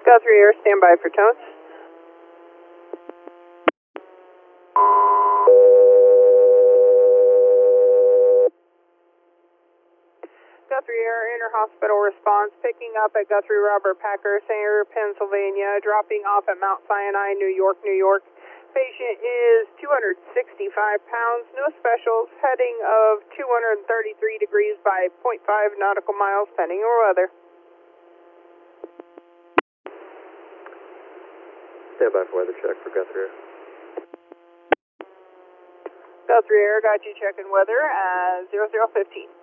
Guthrie Air, stand by for tones. Guthrie Air, inter-hospital response, picking up at Guthrie Robert Packer Center, Pennsylvania, dropping off at Mount Sinai, New York, New York. Patient is 265 pounds, no specials, heading of 233 degrees by 0.5 nautical miles, pending or weather. Stand by for weather check for Guthrie Air. Guthrie Air, got you checking weather at 0015.